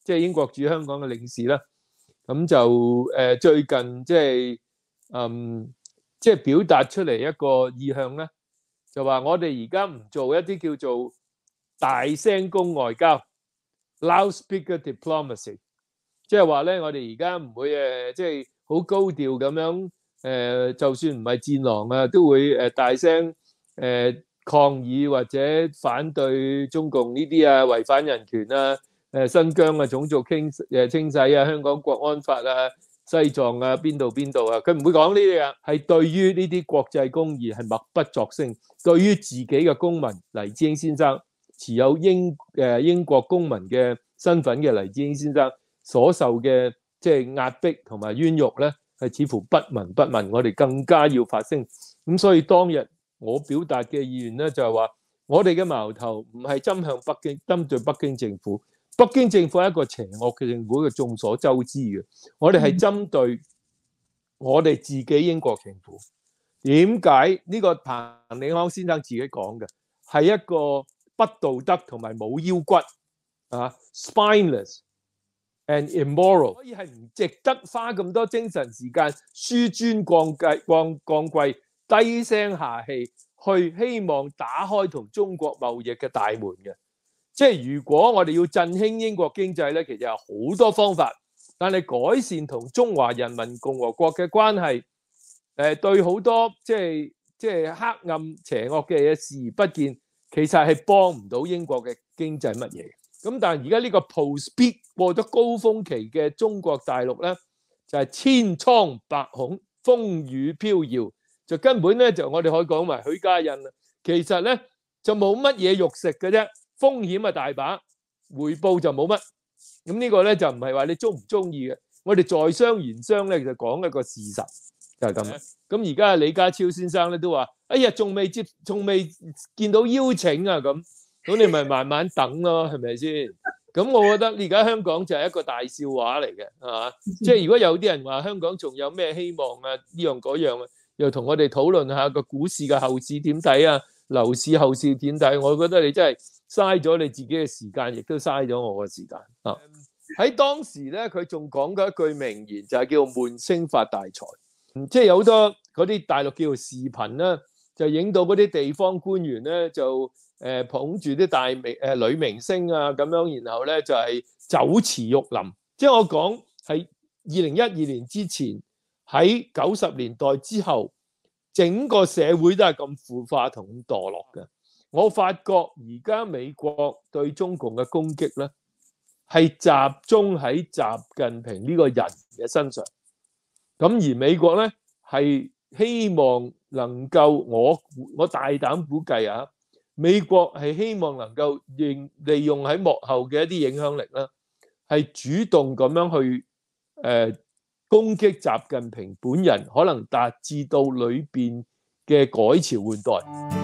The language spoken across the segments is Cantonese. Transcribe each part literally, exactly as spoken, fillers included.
即係英國駐香港嘅領事啦。咁就誒最近即係嗯即係表達出嚟一個意向咧，就話我哋而家唔做一啲叫做大聲公外交 （loudspeaker diplomacy），即係話咧，我哋而家唔會誒即係好高調咁樣誒，就算唔係戰狼啊，都會誒大聲誒抗議或者反對中共呢啲啊，違反人權啊。誒新疆啊，種族清誒清洗啊，香港國安法啊，西藏啊，邊度邊度啊，佢唔會講呢啲啊，係對於呢啲國際公義係默不作聲。對於自己嘅公民黎智英先生持有英誒英國公民嘅身份嘅黎智英先生所受嘅即係壓迫同埋冤獄咧，係似乎不聞不問，我哋更加要發聲。咁所以當日我表達嘅意願咧，就係話我哋嘅矛頭唔係針向北京，針對北京政府。北京政府係一個邪惡嘅政府，嘅眾所周知嘅。我哋係針對我哋自己英國政府。點解呢個彭定康先生自己講嘅係一個不道德同埋冇腰骨啊 ，spineless and immoral， 所以係唔值得花咁多精神時間紆尊降貴、降降貴、低聲下氣去希望打開同中國貿易嘅大門嘅。即係如果我哋要振興英國經濟咧，其實有好多方法，但係改善同中華人民共和國嘅關係，誒對好多即係即係黑暗邪惡嘅嘢視而不見，其實係幫唔到英國嘅經濟乜嘢。咁但係而家呢個 post-peak 過咗高峰期嘅中國大陸咧，就係千瘡百孔、風雨飄搖，就根本咧就我哋可以講埋許家印啦，其實咧就冇乜嘢肉食嘅啫。風險啊大把，回報就冇乜。咁呢個咧就唔係話你中唔中意嘅，我哋在商言商咧就講一個事實就係咁。咁而家李家超先生咧都話：哎呀，仲未接，仲未見到邀請啊咁。咁你咪慢慢等咯，係咪先？咁我覺得而家香港就係一個大笑話嚟嘅，係嘛？即係如果有啲人話香港仲有咩希望啊，呢樣嗰樣啊，又同我哋討論下個股市嘅後市點睇啊，樓市後市點睇？我覺得你真係嘥咗你自己嘅時間，亦都嘥咗我嘅時間啊！喺當時咧，佢仲講過一句名言，就係叫悶聲發大財。即係有好多嗰啲大陸叫做視頻啦，就影到嗰啲地方官員咧，就誒捧住啲大明誒女明星啊咁樣，然後咧就係酒池肉林。即係我講係二零一二年之前，喺九十年代之後，整個社會都係咁腐化同咁墮落嘅。我發覺而家美國對中共嘅攻擊咧，係集中喺習近平呢個人嘅身上。咁而美國咧係希望能夠，我我大膽估計啊，美國係希望能夠利利用喺幕後嘅一啲影響力啦，係主動咁樣去誒、呃、攻擊習近平本人，可能達至到裏邊嘅改朝換代。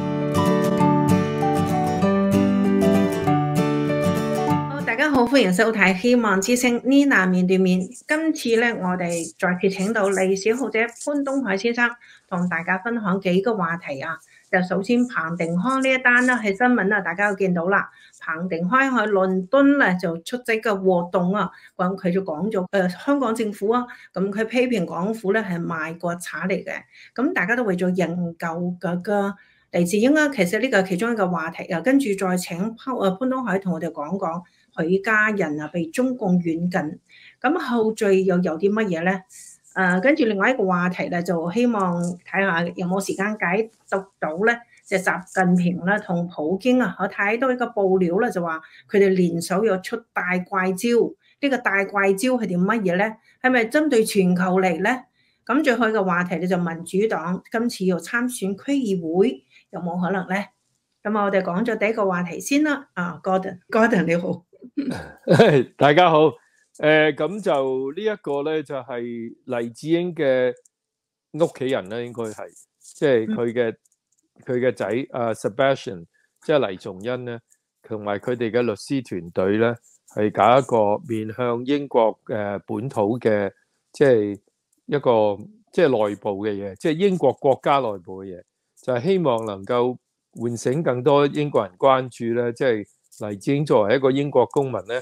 大家好，歡迎收睇《希望之聲》Nina 面對面。今次咧，我哋再次請到歷史學者潘東海先生，同大家分享幾個話題啊。就首先彭定康呢一單啦，係新聞啦，大家都見到啦。彭定康喺倫敦咧就出席嘅活動啊，咁佢就講咗誒香港政府啊，咁佢批評港府咧係賣國賊嚟嘅。咁大家都為咗營救嗰個黎智英啊，其實呢個係其中一個話題啊。跟住再請潘誒潘東海同我哋講講。許家印啊，被中共軟禁，咁後續又有啲乜嘢咧？誒、呃，跟住另外一個話題咧，就希望睇下有冇時間解讀到咧，就習近平啦同普京啊，我睇到一個報料咧，就話佢哋聯手又出大怪招，呢、這個大怪招係啲乜嘢咧？係咪針對全球嚟咧？咁最後一個話題咧，就民主黨今次要參選區議會，有冇可能咧？咁我哋講咗第一個話題先啦。啊 ，Gordon，Gordon 你好。 大家好，誒、呃，咁就呢一個咧就係、是、黎智英嘅屋企人咧，應該係即係佢嘅佢嘅仔啊 Sebastian， 即係黎崇恩咧，同埋佢哋嘅律師團隊咧，係搞一個面向英國誒、呃、本土嘅，即係一個即係內部嘅嘢，即係英國國家內部嘅嘢，就係、是、希望能夠喚醒更多英國人關注咧，即係黎智英作為一個英國公民咧，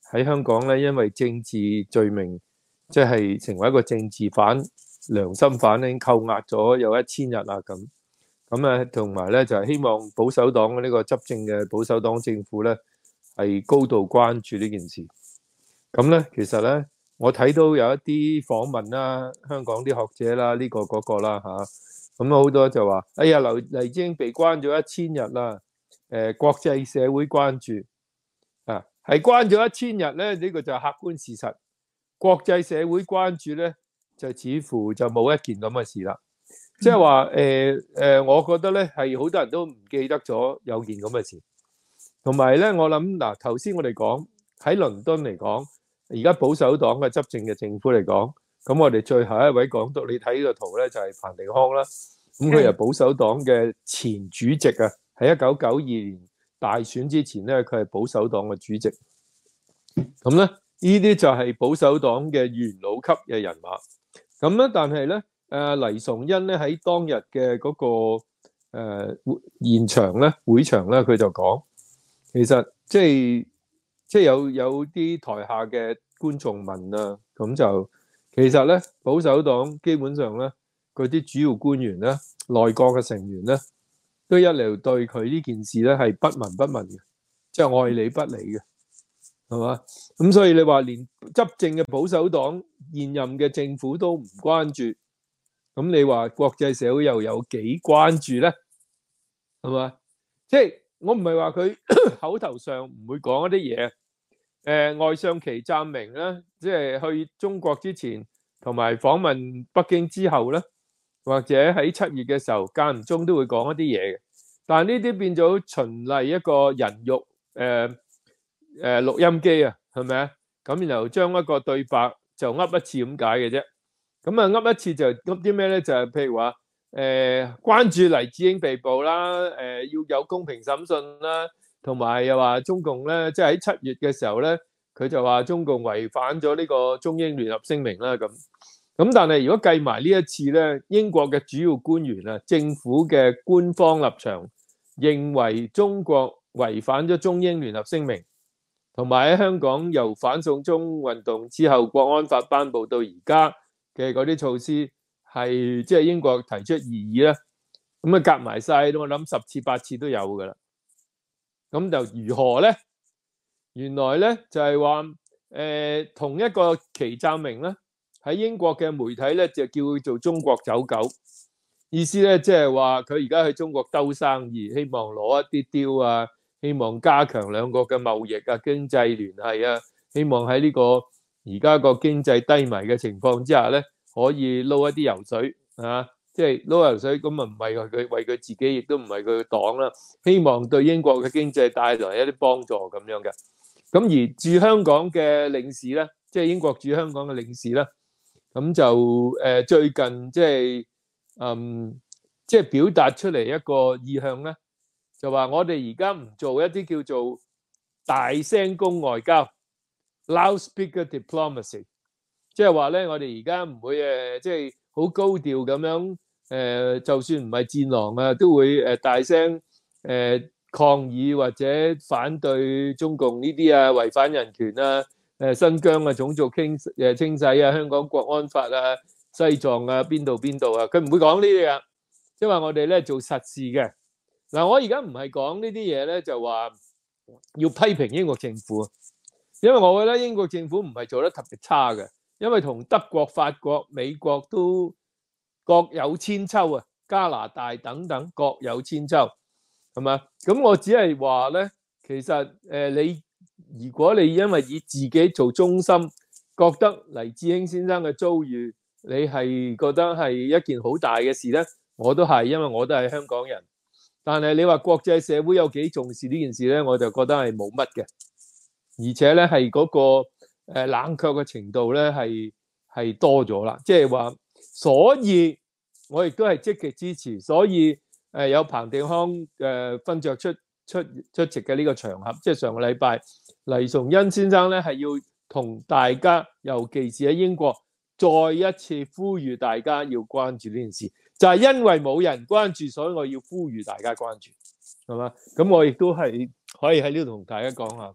喺香港咧，因為政治罪名，即係成為一個政治犯、良心犯咧，已經扣押咗有一千日啦咁。咁啊，同埋咧就係希望保守黨嘅呢個執政嘅保守黨政府咧，係高度關注呢件事。咁咧，其實咧，我睇到有一啲訪問啦，香港啲學者啦，呢個嗰個啦嚇，咁啊好多就話：哎呀，黎黎智英被關咗一千日啦，誒國際社會關注啊，係關咗一千日咧，呢個就係客觀事實。國際社會關注咧，就似乎就冇一件咁嘅事啦。即係話誒誒，我覺得咧係好多人都唔記得咗有件咁嘅事。同埋咧，我諗嗱，頭先我哋講喺倫敦嚟講，而家保守黨嘅執政嘅政府嚟講，咁我哋最後一位港督，你睇呢個圖咧就係彭定康啦。咁佢係保守黨嘅前主席啊，喺一九九二年大選之前咧，佢係保守黨嘅主席。咁咧，呢啲就係保守黨嘅元老級嘅人馬。咁咧，但係咧，誒黎崇恩咧喺當日嘅嗰個誒現場咧會場咧，佢就講，其實即係即係有有啲台下嘅觀眾問啊，咁就其實咧保守黨基本上咧嗰啲主要官員咧、內閣嘅成員咧，都一路對佢呢件事咧係不聞不問嘅，即係愛理不理嘅，係嘛？咁所以你話連執政嘅保守黨現任嘅政府都唔關注，咁你話國際社會又有幾關注咧？係嘛？即係我唔係話佢口頭上唔會講一啲嘢。誒外相祁湛明咧，即係去中國之前同埋訪問北京之後咧，或者喺七月嘅時候間唔中都會講一啲嘢嘅。但係呢啲變咗循例一個人肉誒誒錄音機啊，係咪啊？咁然後將一個對白就噏一次咁解嘅啫。咁啊噏一次就噏啲咩咧？就係譬如話誒關注黎智英被捕啦，誒要有公平審訊啦。同埋又話中共咧，即係喺七月嘅時候咧，佢就話中共違反咗呢個中英聯合聲明啦咁。咁但係如果計埋呢一次咧，英國嘅主要官員啊，政府嘅官方立場認為中國違反咗中英聯合聲明，同埋喺香港由反送中運動之後國安法頒布到而家嘅嗰啲措施係即係英國提出異議啦。咁啊夾埋晒，我諗十次八次都有㗎啦。咁就如何咧？原來咧就係話誒同一個祁湛明咧喺英國嘅媒體咧就叫佢做中國走狗，意思咧即係話佢而家去中國兜生意，希望攞一啲雕啊，希望加強兩國嘅貿易啊、經濟聯繫啊，希望喺呢個而家個經濟低迷嘅情況之下咧，可以撈一啲油水啊。即係撈油水，咁啊唔係佢為佢自己，亦都唔係佢嘅黨啦。希望對英國嘅經濟帶來一啲幫助咁樣嘅。咁而駐香港嘅領事咧，即係英國駐香港嘅領事咧，咁就誒最近即係嗯即係表達出嚟一個意向咧，就話我哋而家唔做一啲叫做大聲公外交 （loudspeaker diplomacy），即係話咧，我哋而家唔會誒即係好高調咁樣。誒、呃，就算唔係戰狼啊，都會誒大聲誒、呃、抗議或者反對中共呢啲啊，違反人權啊，誒、呃、新疆啊，種族傾誒清洗啊，香港國安法啊，西藏啊，邊度邊度啊，佢唔會講呢啲啊，即係話我哋咧做實事嘅。嗱、呃，我而家唔係講呢啲嘢咧，就話要批評英國政府，因為我覺得英國政府唔係做得特別差嘅，因為同德國、法國、美國都各有千秋啊，加拿大等等各有千秋，係嘛？咁我只係話咧，其實誒你如果你因為以自己做中心，覺得黎智英先生嘅遭遇，你係覺得係一件好大嘅事咧，我都係，因為我都係香港人。但係你話國際社會有幾重視呢件事咧，我就覺得係冇乜嘅，而且咧係嗰個誒冷卻嘅程度咧係係多咗啦，即係話。所以我亦都係積極支持，所以誒有彭定康誒分著出出出席嘅呢個場合，即係上個禮拜黎崇恩先生咧係要同大家，尤其是喺英國，再一次呼籲大家要關注呢件事。就係因為冇人關注，所以我要呼籲大家關注，係嘛？咁我亦都係可以喺呢度同大家講下，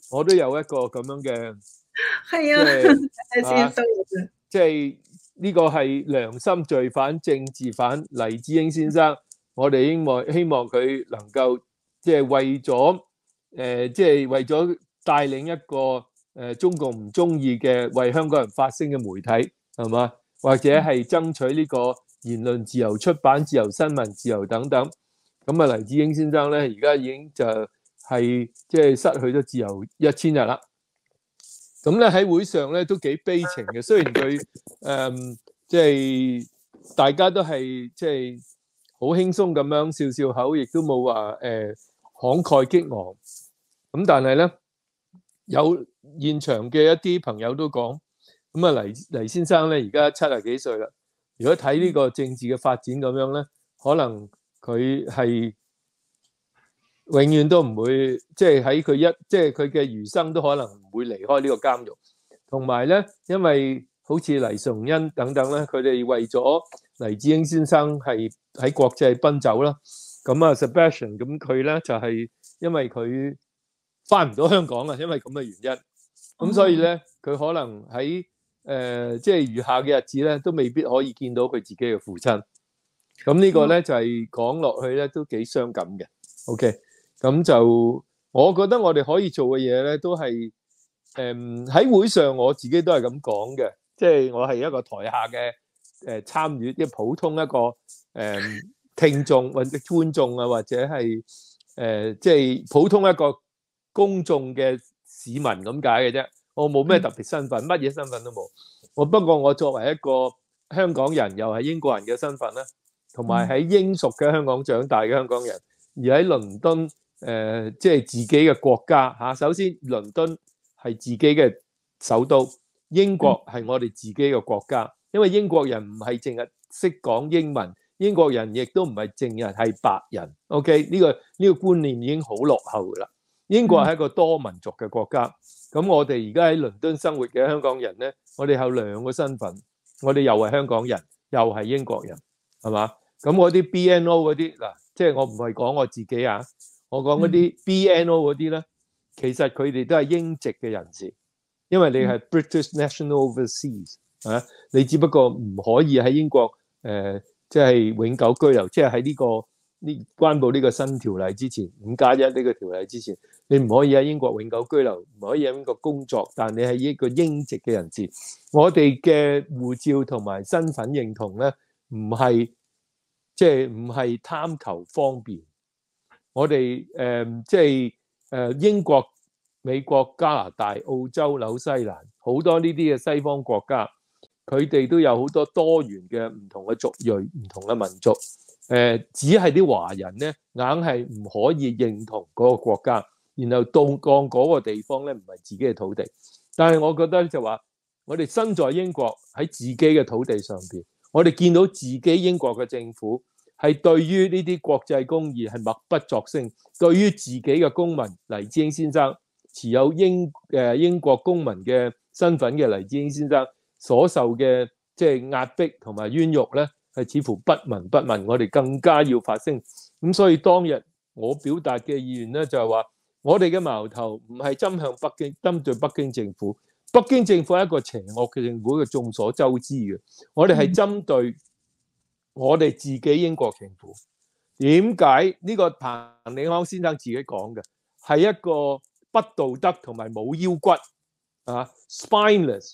我都有一個咁樣嘅， 係啊， 即係先生嘅即係呢個係良心罪犯、政治犯黎智英先生，我哋希望希望佢能夠即係為咗誒，即係為咗帶領一個誒中共唔中意嘅為香港人發聲嘅媒體，係嘛？或者係爭取呢個言論自由、出版自由、新聞自由等等。咁啊，黎智英先生咧，而家已經就係即係失去咗自由一千日啦。咁咧喺會上咧都幾悲情嘅，雖然佢誒即係大家都係即係好輕鬆咁樣笑笑口，亦都冇話誒慷慨激昂。咁但係咧有現場嘅一啲朋友都講，咁啊黎黎先生咧而家七十幾歲啦。如果睇呢個政治嘅發展咁樣咧，可能佢係永遠都唔會，即係喺佢一，即係佢嘅餘生都可能唔會離開呢個監獄。同埋咧，因為好似黎崇恩等等咧，佢哋為咗黎智英先生係喺國際奔走啦。咁啊 Sebastian 咁佢咧就係因為佢翻唔到香港啊，因為咁嘅原因。咁所以咧，佢可能喺誒即係餘下嘅日子咧，都未必可以見到佢自己嘅父親。咁呢個咧就係講落去咧都幾傷感嘅。OK。咁就我覺得我哋可以做嘅嘢咧，都係誒喺會上我自己都係咁講嘅，即係我係一個台下嘅誒參與，即係普通一個誒聽眾或者觀眾啊，或者係誒即係普通一個公眾嘅市民咁解嘅啫。我冇咩特別身份，乜嘢身份都冇。我不過我作為一個香港人，又係英國人嘅身份咧，同埋喺英屬嘅香港長大嘅香港人，而喺倫敦。誒、呃，即係自己嘅國家嚇。首先，倫敦係自己嘅首都，英國係我哋自己嘅國家。因為英國人唔係淨係識講英文，英國人亦都唔係淨係係白人。OK，呢個呢個觀念已經好落後噶啦。英國係一個多民族嘅國家。咁我哋而家喺倫敦生活嘅香港人咧，我哋有兩個身份，我哋又係香港人，又係英國人，係嘛？咁我啲 B N O 嗰啲嗱，即係我唔係講我自己啊。我講嗰啲 B N O 嗰啲咧，其實佢哋都係英籍嘅人士，因為你係 British National Overseas 啊，你只不過唔可以喺英國誒，即係永久居留，即係喺呢個呢頒布呢個新條例之前，五加一呢個條例之前，你唔可以喺英國永久居留，唔可以喺英國工作，但你係一個英籍嘅人士。我哋嘅護照同埋身份認同咧，唔係即係唔係貪求方便。我哋誒即係誒英國、美國、加拿大、澳洲、紐西蘭好多呢啲嘅西方國家，佢哋都有好多多元嘅唔同嘅族裔、唔同嘅民族。誒只係啲華人咧，硬係唔可以認同嗰個國家，然後到降嗰個地方咧唔係自己嘅土地。但係我覺得就話，我哋身在英國喺自己嘅土地上邊，我哋見到自己英國嘅政府。係對於呢啲國際公義係默不作聲，對於自己嘅公民黎智英先生持有英誒英國公民嘅身份嘅黎智英先生所受嘅即係壓迫同埋冤獄咧，係似乎不聞不問。我哋更加要發聲。咁所以當日我表達嘅意願咧，就係話我哋嘅矛頭唔係針向北京，針對北京政府。北京政府係一個邪惡嘅政府，嘅眾所周知嘅。我哋係針對我哋自己英國政府。點解呢個彭定康先生自己講嘅係一個不道德同埋冇腰骨啊 spineless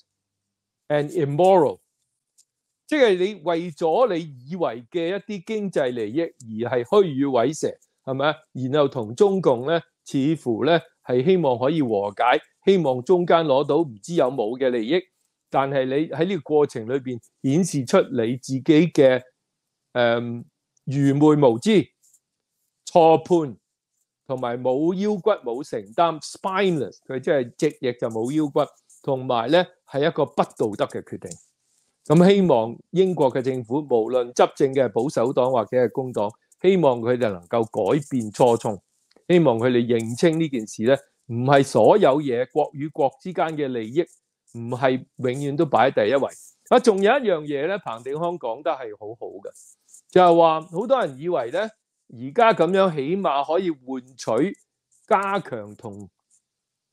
and immoral， 即係你為咗你以為嘅一啲經濟利益而係虛與委蛇，係咪啊？然後同中共咧似乎咧係希望可以和解，希望中間攞到唔知有冇嘅利益，但係你喺呢個過程裏邊顯示出你自己嘅誒愚昧無知、錯判同埋冇腰骨、冇承擔 spineless， 佢即係直譯就冇腰骨，同埋咧係一個不道德嘅決定。咁希望英國嘅政府，無論執政嘅保守黨或者係工黨，希望佢哋能夠改變初衷，希望佢哋認清呢件事咧，唔係所有嘢國與國之間嘅利益，唔係永遠都擺喺第一位。啊，仲有一樣嘢咧，彭定康講得係好好嘅。就係話，好多人以為咧，而家咁樣起碼可以換取加強同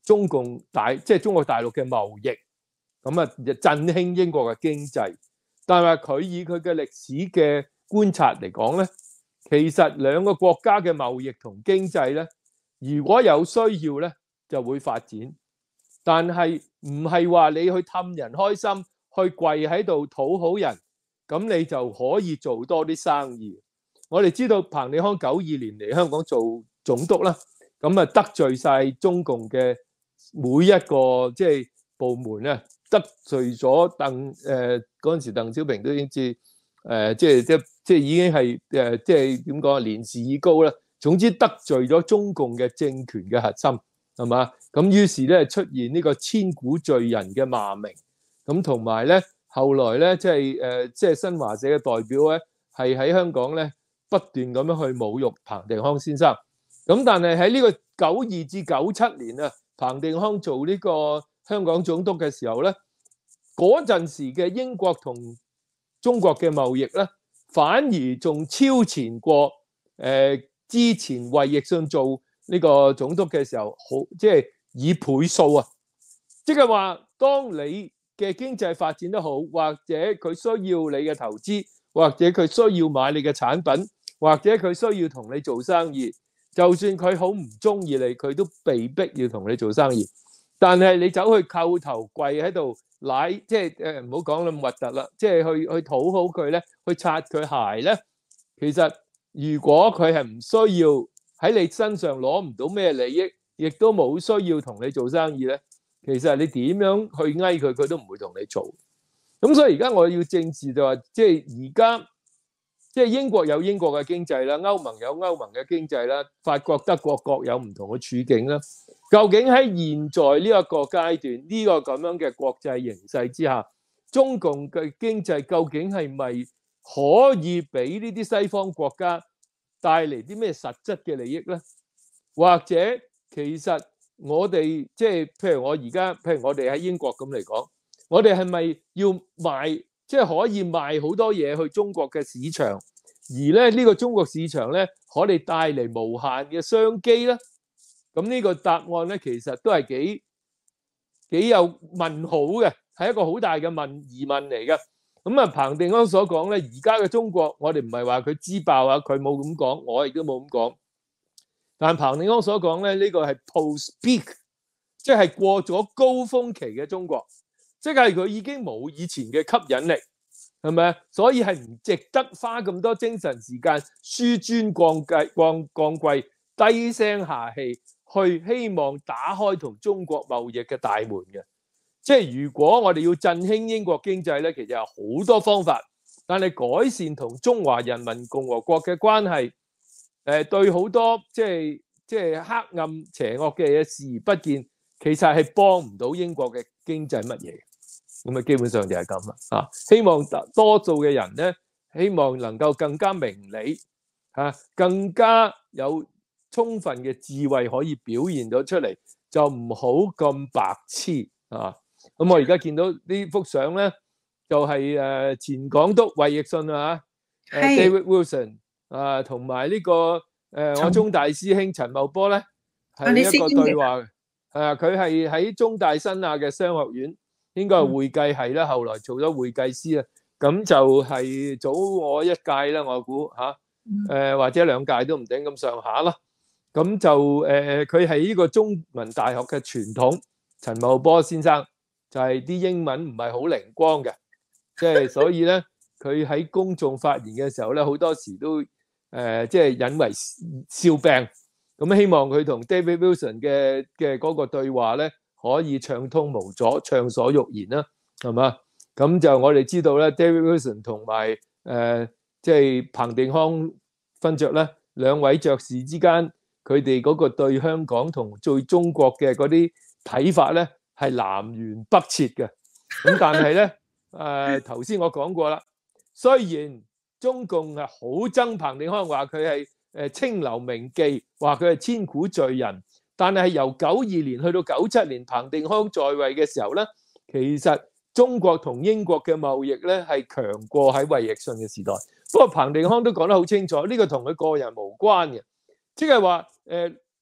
中共大即係中國大陸嘅貿易，咁啊振興英國嘅經濟。但係佢以佢嘅歷史嘅觀察嚟講咧，其實兩個國家嘅貿易同經濟咧，如果有需要咧，就會發展。但係唔係話你去氹人開心，去跪喺度討好人，咁你就可以做多啲生意。我哋知道彭定康九二年嚟香港做總督啦，咁啊得罪晒中共嘅每一個即係部門咧，得罪咗鄧誒嗰陣時，鄧小平都已經知誒，即係即即係已經係誒，即係點講啊？年事已高啦。總之得罪咗中共嘅政權嘅核心，係嘛？咁於是咧出現呢個千古罪人嘅罵名，咁同埋咧後來咧即係誒即係新華社嘅代表咧，係喺香港咧不斷咁樣去侮辱彭定康先生。咁但係喺呢個九二至九七年啊，彭定康做呢個香港總督嘅時候咧，嗰陣時嘅英國同中國嘅貿易咧，反而仲超前過誒、呃、之前衛奕信做呢個總督嘅時候，好即係以倍數啊！即係話，當你嘅經濟發展得好，或者佢需要你嘅投資，或者佢需要買你嘅產品，或者佢需要同你做生意，就算佢好唔中意你，佢都被逼要同你做生意。但係你走去叩頭跪喺度奶，即係誒唔好講咁核突啦，即係去去討好佢咧，去擦佢鞋咧。其實如果佢係唔需要喺你身上攞唔到咩利益，亦都冇需要同你做生意咧，其實你點樣去哀佢，佢都唔會同你做。咁所以而家我要正視就話，即係而家即係英國有英國嘅經濟啦，歐盟有歐盟嘅經濟啦，法國、德國各有唔同嘅處境啦。究竟喺現在呢一個階段，呢個咁樣嘅國際形勢之下，中共嘅經濟究竟係咪可以俾呢啲西方國家帶嚟啲咩實質嘅利益呢？或者其實我哋即係譬如我而家，譬如我哋喺英國咁嚟講，我哋係咪要賣，即係可以賣好多嘢去中國嘅市場，而咧呢個中國市場咧可以帶嚟無限嘅商機呢？咁呢個答案咧，其實都係幾幾有問號嘅，係一個好大嘅問疑問嚟嘅。咁啊，彭定康所講咧，而家嘅中國，我哋唔係話佢知爆啊，佢冇咁講，我亦都冇咁講。但彭定康所講咧，呢個係 post peak， 即係過咗高峰期嘅中國，即係佢已經冇以前嘅吸引力，係咪啊？所以係唔值得花咁多精神時間紆尊降貴、降降貴、低聲下氣。去希望打開同中國貿易嘅大門嘅，即係如果我哋要振興英國經濟咧，其實有好多方法，但係改善同中華人民共和國嘅關係，誒對好多即係即係黑暗邪惡嘅嘢視而不見，其實係幫唔到英國嘅經濟乜嘢。咁啊，基本上就係咁啦。啊，希望多數嘅人咧，希望能夠更加明理，嚇，更加有充分嘅智慧可以表現到出嚟，就唔好咁白痴啊！咁我而家見到呢幅相咧，就係誒前港督衛奕信啊，誒 David Wilson 啊，同埋呢個誒我中大師兄陳茂波咧，係一個對話嘅。誒，佢係喺中大新亞嘅商學院，應該係會計系啦，後來做咗會計師啊，咁就係早我一屆啦，我估嚇，誒或者兩屆都唔定咁上下啦。咁就誒，佢係呢個中文大學嘅傳統，陳茂波先生就係啲英文唔係好靈光嘅，即係所以咧，佢喺公眾發言嘅時候咧，好多時都誒即係引為笑柄。咁希望佢同 David Wilson 嘅嘅嗰個對話咧，可以暢通無阻、暢所欲言啦，係嘛？咁就我哋知道咧 ，David Wilson 同埋誒即係彭定康分著咧，兩位爵士之間。佢哋嗰個對香港同對中國嘅嗰啲睇法咧，係南轅北轍嘅。咁但係咧，誒頭先我講過啦，雖然中共係好憎彭定康，話佢係誒清流名妓，話佢係千古罪人，但係由九二年去到九七年，彭定康在位嘅時候咧，其實中國同英國嘅貿易咧係強過喺衛奕信嘅時代。不過彭定康都講得好清楚，呢個同佢個人無關嘅。即係話誒，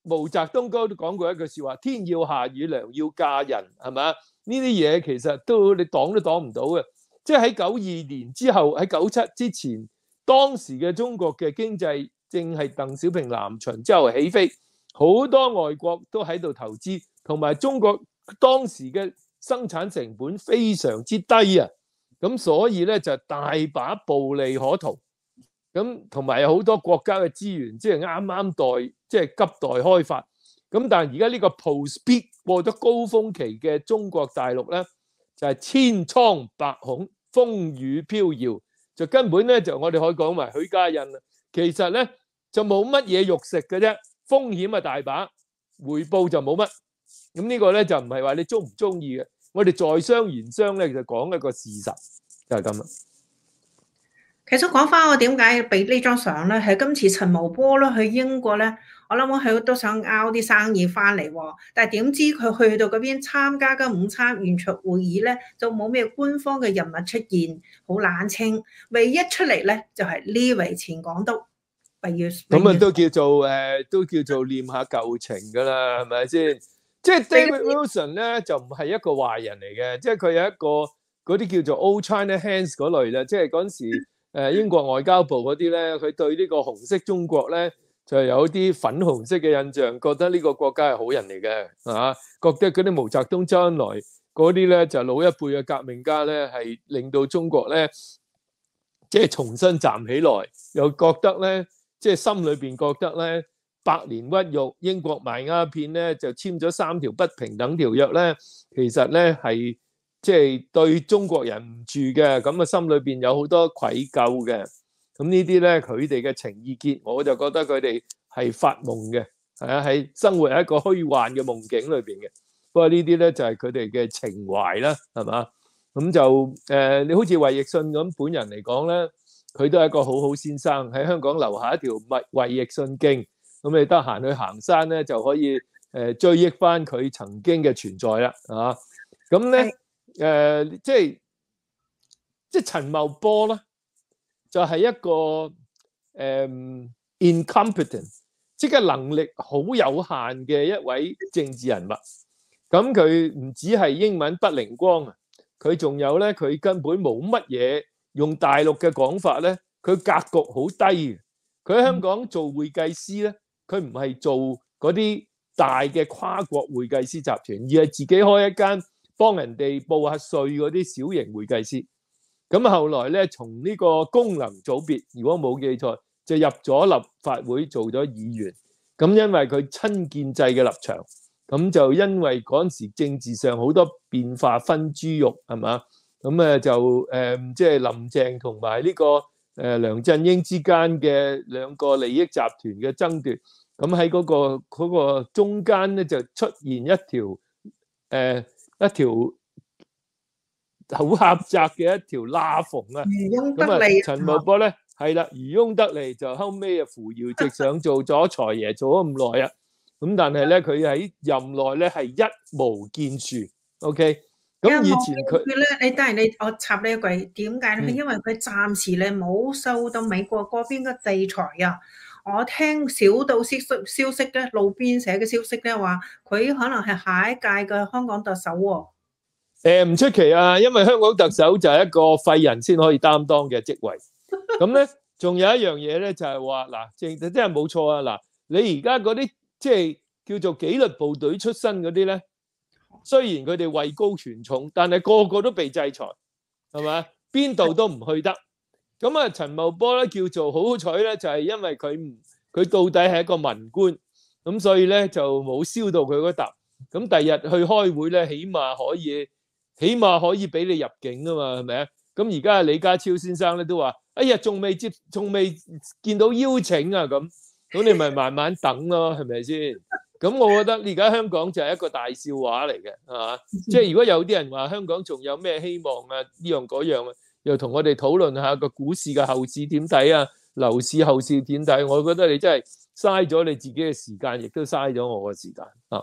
毛澤東哥都講過一句説話：天要下雨，娘要嫁人，係咪啊？呢啲嘢其實都你擋都擋唔到嘅。即係喺九二年之後，喺九七之前，當時嘅中國嘅經濟正係鄧小平南巡之後起飛，好多外國都喺度投資，同埋中國當時嘅生產成本非常之低啊，咁所以咧就大把暴利可圖。咁同埋有好多國家嘅資源，即係啱啱待，即係急待開發。咁但係而家呢個 post peak 過咗高峰期嘅中國大陸咧，就係千瘡百孔、風雨飄搖，就根本咧就我哋可以講埋許家印啦。其實咧就冇乜嘢肉食嘅啫，風險啊大把，回報就冇乜。咁呢個咧就唔係話你中唔中意嘅，我哋在商言商咧就講一個事實，就係咁啦。 其實講翻我點解俾呢張相咧，係今次陳茂波咧去英國咧，我諗我佢都想拗啲生意翻嚟喎，但係點知佢去到嗰邊參加嘅午餐圓桌會議咧，就冇咩官方嘅人物出現，好冷清。唯一出嚟咧就係呢位前港督，不如咁啊都叫做誒，都叫做念下舊情㗎啦，係咪先？即係 David Wilson 咧就唔係一個壞人嚟嘅，即係佢有一個嗰啲叫做 Old China Hands 嗰類啦，即係嗰陣時。誒英國外交部嗰啲咧，佢對呢個紅色中國咧就有啲粉紅色嘅印象，覺得呢個國家係好人嚟嘅，啊，覺得嗰啲毛澤東周恩來嗰啲咧就老一輩嘅革命家咧，係令到中國咧即係重新站起來，又覺得咧即係心裏邊覺得咧百年屈辱，英國賣鴉片咧就簽咗三條不平等條約咧，其實咧係。即係對中國人唔住嘅，咁啊心裏邊有好多愧疚嘅，咁呢啲咧佢哋嘅情意結，我就覺得佢哋係發夢嘅，係啊，係生活喺一個虛幻嘅夢境裏邊嘅。不過呢啲咧就係佢哋嘅情懷啦，係嘛？咁就誒，你好似衛奕信咁本人嚟講咧，佢都係一個好好先生，喺香港留下一條衛衛奕信徑，咁你得閒去行山咧就可以誒追憶翻佢曾經嘅存在啦，啊，咁咧。誒、呃，即係即係陳茂波咧，就係、是、一個誒、呃、incompetent，即係能力好有限嘅一位政治人物。咁佢唔止係英文不靈光啊，佢仲有咧，佢根本冇乜嘢用大陸嘅講法咧，佢格局好低嘅。佢喺香港做會計師咧，佢唔係做嗰啲大嘅跨國會計師集團，而係自己開一間。幫人哋報下稅嗰啲小型會計師，咁後來咧從呢個功能組別，如果冇記錯，就入咗立法會做咗議員。咁因為佢親建制嘅立場，咁就因為嗰陣時政治上好多變化分豬肉係嘛，咁啊就誒即係林鄭同埋呢個誒梁振英之間嘅兩個利益集團嘅爭奪，咁喺嗰個嗰個中間咧就出現一條誒。一條好狹窄嘅一條罅縫啊！ 漁翁得利， 陳茂波咧係啦，漁翁得利就後尾啊扶搖直上做咗財爺，做咗咁耐啊！咁但係咧佢喺任內咧係一無建樹 ，OK？咁以前佢咧，你但係你我插呢一句，點解咧？因為佢暫時咧冇受到美國嗰邊嘅制裁啊！我聽小道消息消息咧，路邊寫嘅消息咧話，佢可能係下一屆嘅香港特首喎。 誒唔出奇啊，因為香港特首就係一個廢人先可以擔當嘅職位。咁咧，仲有一樣嘢咧，就係話嗱，正真係冇錯啊！嗱，你而家嗰啲即係叫做紀律部隊出身嗰啲咧，雖然佢哋位高權重，但係個個都被制裁，係咪？邊度都唔去得。咁啊，陳茂波咧叫做好好彩咧，就係因為佢唔佢到底係一個文官，咁所以咧就冇燒到佢嗰笪。咁第日去開會咧，起碼可以起碼可以俾你入境啊嘛，係咪啊？咁而家李家超先生咧都話：哎呀，仲未接，仲未見到邀請啊！咁咁你咪慢慢等咯，係咪先？咁我覺得而家香港就係一個大笑話嚟嘅，係嘛？即係如果有啲人話香港仲有咩希望啊？呢樣嗰樣啊？又同我哋討論下個股市嘅後市點睇啊，樓市後市點睇？我覺得你真係嘥咗你自己嘅時間，亦都嘥咗我嘅時間啊！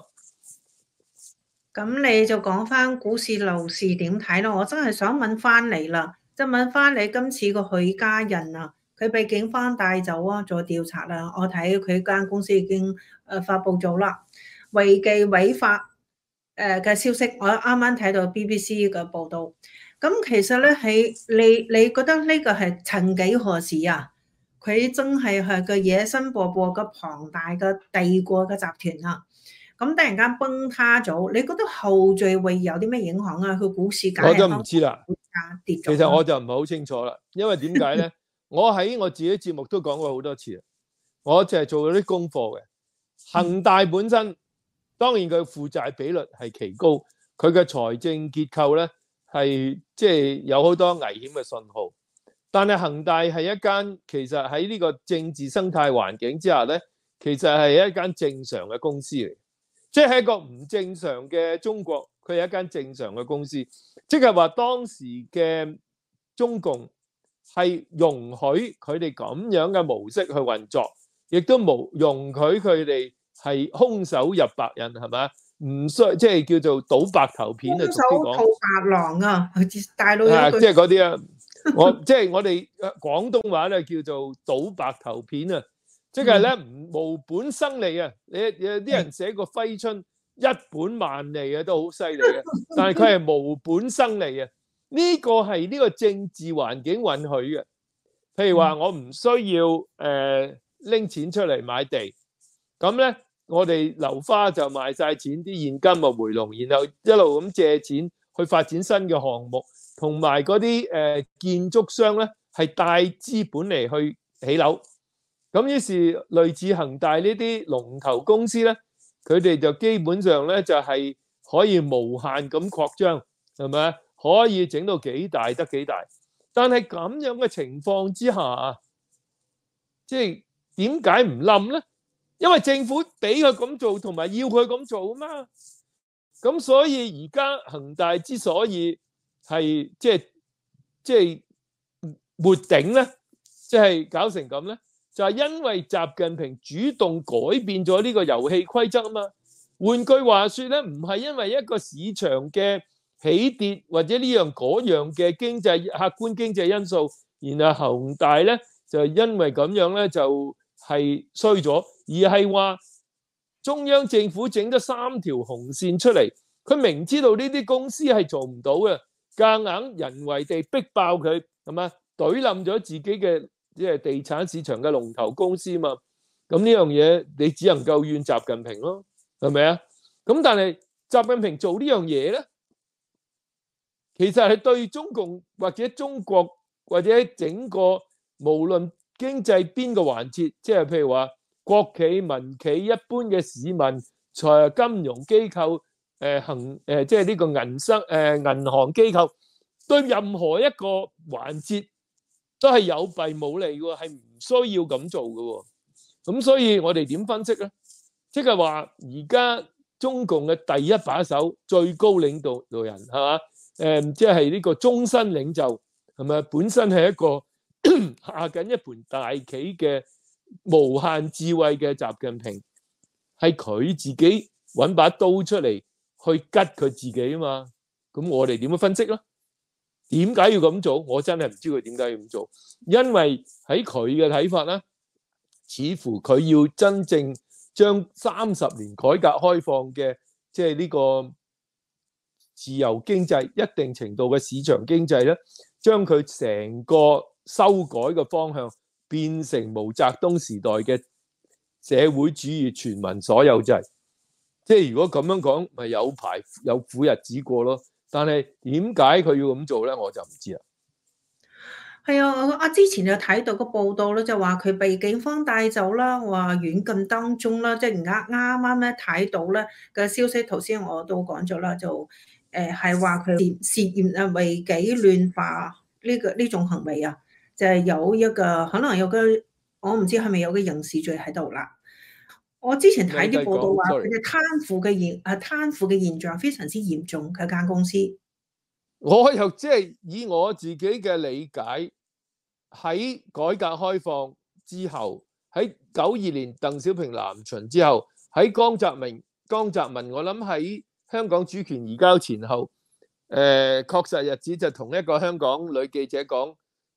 咁你就講翻股市樓市點睇咯？我真係想問翻你啦，即係問翻你今次個許家印啊， 佢被警方帶走啊，做調查啦。我睇佢間公司已經誒發布咗啦，違紀違法誒嘅消息。我啱啱睇到 B B C 嘅報導。咁其實咧，喺你你覺得呢個係曾幾何時啊？佢真係係個野心勃勃嘅龐大嘅帝國嘅集團啊！咁突然間崩塌咗，你覺得後續會有啲咩影響啊？佢股市價我就唔知啦， 跌咗。 其實我就唔係好清楚啦，因為點解咧？我喺我自己節目都講過好多次，我就係做咗啲功課嘅。恒大本身當然佢負債比率係奇高，佢嘅財政結構咧係即係有好多危險嘅信號。但係恒大係一間其實喺呢個政治生態環境之下咧，其實係一間正常嘅公司嚟。即係一個唔正常嘅中國，佢係一間正常嘅公司，即係話當時嘅中共係容許佢哋咁樣嘅模式去運作，亦都冇容許佢哋係空手入白刃，係咪？唔需即係叫做賭白頭片啊， 空手套白狼啊，大佬啊，即係嗰啲啊，我即係我哋廣東話咧叫做賭白頭片啊。即係咧，無本生利啊！你有啲人寫個揮春一本萬利啊，都好犀利嘅。但係佢係無本生利啊！呢個係呢個政治環境允許嘅。譬如話，我唔需要誒拎錢出嚟買地，咁咧我哋樓花就賣晒錢，啲現金啊回籠，然後一路咁借錢去發展新嘅項目，同埋嗰啲誒建築商咧係帶資本嚟去起樓。咁於是類似恒大呢啲龍頭公司咧，佢哋就基本上咧就係可以無限咁擴張，係咪？可以整到幾大得幾大。但係咁樣嘅情況之下，即係點解唔冧咧？因為政府俾佢咁做，同埋要佢咁做啊嘛。咁所以而家恒大之所以係即係即係沒頂咧，即係搞成咁咧。就係因為習近平主動改變咗呢個遊戲規則啊嘛。換句話說咧，唔係因為一個市場嘅起跌或者呢樣嗰樣嘅經濟客觀經濟因素，然後恒大咧就因為咁樣咧就係衰咗，而係話中央政府整咗三條紅線出嚟，佢明知道呢啲公司係做唔到嘅，夾硬人為地逼爆佢，係嘛？懟冧咗自己嘅。即係地產市場嘅龍頭公司嘛，咁呢樣嘢你只能夠怨習近平咯，係咪啊？咁但係習近平做呢樣嘢咧，其實係對中共或者中國或者整個無論經濟邊個環節，即係譬如話國企、民企、一般嘅市民、財金融機構、誒行誒即係呢個銀生誒銀行機構，對任何一個環節。都係有弊冇利嘅，係唔需要咁做嘅。咁所以我哋點分析咧？即係話而家中共嘅第一把手、最高領導人係嘛？誒，即係呢個終身領袖係咪？本身係一個下緊一盤大棋嘅無限智慧嘅習近平，係佢自己揾把刀出嚟去吉佢自己啊嘛。咁我哋點樣分析咧？點解要咁做？我真係唔知佢點解要咁做，因為喺佢嘅睇法咧，似乎佢要真正將三十年改革開放嘅即係呢個自由經濟、一定程度嘅市場經濟咧，將佢成個修改嘅方向變成毛澤東時代嘅社會主義全民所有制。即係如果咁樣講，咪有排有苦日子過咯。但係點解佢要咁做咧？我就唔知啦。 係啊，我之前就睇到個報道咧，就話佢被警方帶走啦，話軟禁當中啦，即係而家啱啱咧睇到咧嘅消息。頭先我都講咗啦，就誒係話佢涉嫌誒違紀亂化呢個呢種行為啊，就係有一個可能有個我唔知係咪有個刑事罪喺度啦。我之前睇啲報道話佢哋貪腐嘅現誒貪腐嘅現象非常之嚴重，佢間公司。 我又即係以我自己嘅理解，喺改革開放之後，喺九二年鄧小平南巡之後，喺江澤民江澤民，我諗喺香港主權移交前後，誒、呃、確實日子就同一個香港女記者講，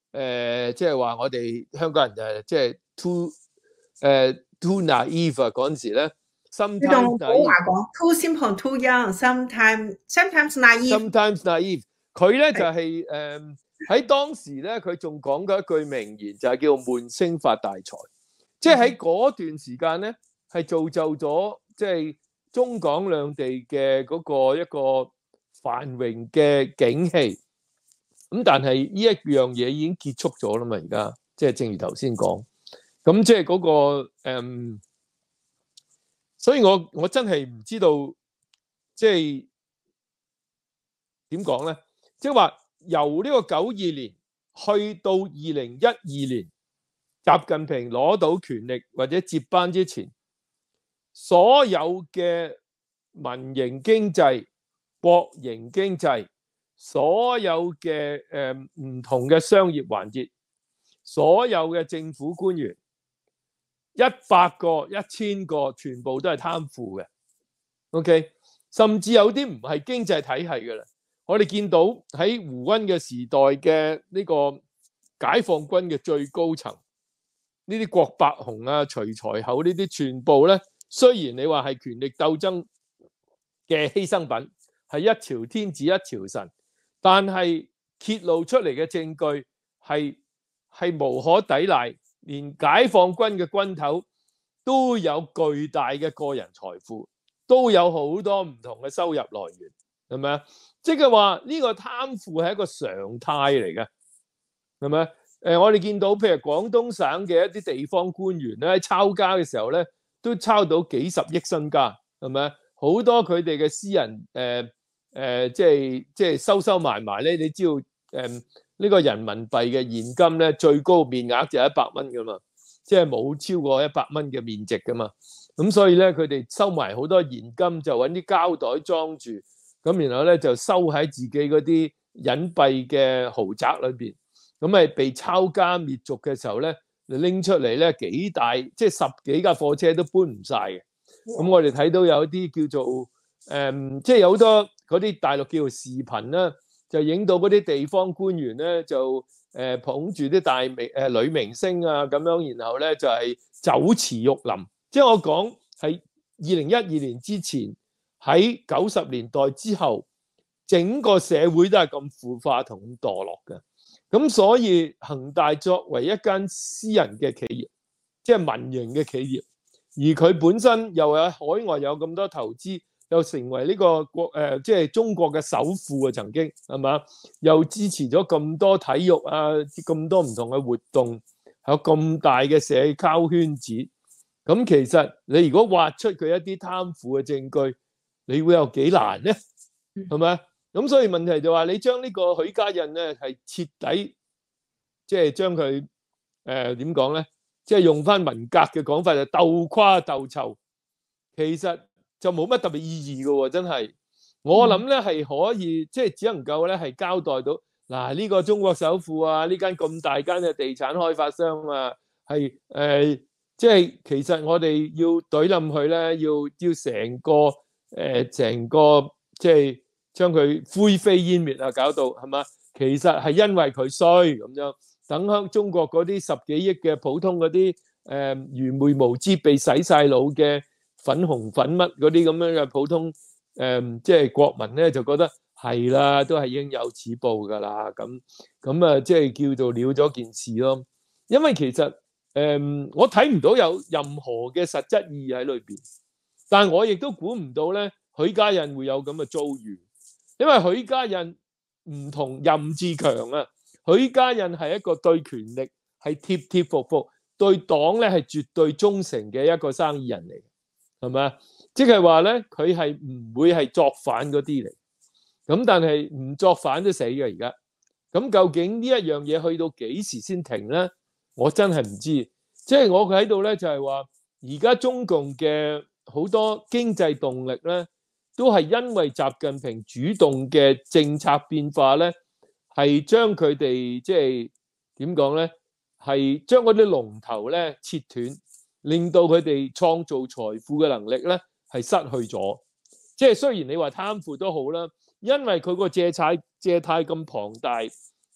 誒，即係話我哋香港人誒，即係 too 誒 too naive 啊嗰陣時咧你 ，sometimes 用普 naive， 話講 too simple, too young, sometimes sometimes naive。 sometimes naive。佢咧就係係誒喺當時咧，佢仲講過一句名言，就係叫悶聲發大財。即係喺嗰段時間咧，係造就咗即係中港兩地嘅嗰個一個繁榮嘅景氣。咁但係呢一樣嘢已經結束咗啦嘛，而家即係正如頭先講，咁即係嗰個誒，所以我我真係唔知道，即係點講咧？即係話由呢個九二年去到二零一二年，習近平攞到權力或者接班之前，所有嘅民營經濟、國營經濟，所有嘅誒唔同嘅商業環節，所有嘅政府官員，一百個、一千個，全部都係貪腐嘅。OK， 甚至有啲唔係經濟體系嘅啦。我哋見到喺胡溫嘅時代嘅呢個解放軍嘅最高層，呢啲郭伯雄啊、徐才厚呢啲，全部咧，雖然你話係權力鬥爭嘅犧牲品，係一朝天子一朝臣，但係揭露出嚟嘅證據係係無可抵賴，連解放軍嘅軍頭都有巨大嘅個人財富，都有好多唔同嘅收入來源，係咪啊？即係話呢個貪腐係一個常態嚟嘅，係咪？誒，我哋見到譬如廣東省嘅一啲地方官員咧，喺抄家嘅時候咧，都抄到幾十億身家，係咪？好多佢哋嘅私人誒誒，即係即係收收埋埋咧。你知道誒呢個人民幣嘅現金咧，最高面額就係一百蚊噶嘛，即係冇超過一百蚊嘅面值噶嘛。咁所以咧，佢哋收埋好多現金，就揾啲膠袋裝住。咁然後咧就收喺自己嗰啲隱蔽嘅豪宅裏邊，咁咪被抄家滅族嘅時候咧，就拎出嚟咧幾大，即係十幾架貨車都搬唔晒嘅。咁我哋睇到有啲叫做誒、嗯，即係有好多嗰啲大陸叫做視頻啦，就影到嗰啲地方官員咧就誒捧住啲大明誒女明星啊咁樣，然後咧就係酒池肉林。即係我講係二零一二年之前。喺九十年代之後，整個社會都係咁腐化同墮落嘅。咁所以恒大作為一間私人嘅企業，即係民營嘅企業，而佢本身又喺海外有咁多投資，又成為呢個國誒即係中國嘅首富啊，曾經係嘛？又支持咗咁多體育啊，咁多唔同嘅活動，有咁大嘅社交圈子。咁其實你如果挖出佢一啲貪腐嘅證據，你會有幾難咧？係咪？咁所以問題就話你將呢個許家印咧係徹底，即係將佢誒點講咧？即係用翻文革嘅講法就鬥垮鬥臭，其實就冇乜特別意義嘅喎，真係。我諗咧係可以，即係只能夠咧係交代到嗱呢個中國首富啊，呢間咁大間嘅地產開發商啊，係誒即係其實我哋要懟冧佢咧，要要成個。誒成個即係將佢灰飛煙滅啊！搞到係嘛？其實係因為佢衰咁樣，等香中國嗰啲十幾億嘅普通嗰啲誒愚昧無知被洗晒腦嘅粉紅粉乜嗰啲咁樣嘅普通誒即係國民咧，就覺得係啦，都係應有此報㗎啦。咁咁啊，即係叫做了咗件事咯。因為其實誒我睇唔到有任何嘅實質意義喺裏邊。但係我亦都估唔到咧，許家印會有咁嘅遭遇，因為許家印唔同任志強啊，許家印係一個對權力係貼貼服服，對黨咧係絕對忠誠嘅一個生意人嚟，係咪啊？即係話咧，佢係唔會係作反嗰啲嚟，咁但係唔作反都死嘅而家。咁究竟呢一樣嘢去到幾時先停咧？我真係唔知。即係我喺度咧就係話，而家中共嘅好多經濟動力咧，都係因為習近平主動嘅政策變化咧，係將佢哋即係點講咧，係將嗰啲龍頭咧切斷，令到佢哋創造財富嘅能力咧係失去咗。即係雖然你話貪腐都好啦，因為佢個借貸借貸咁龐大，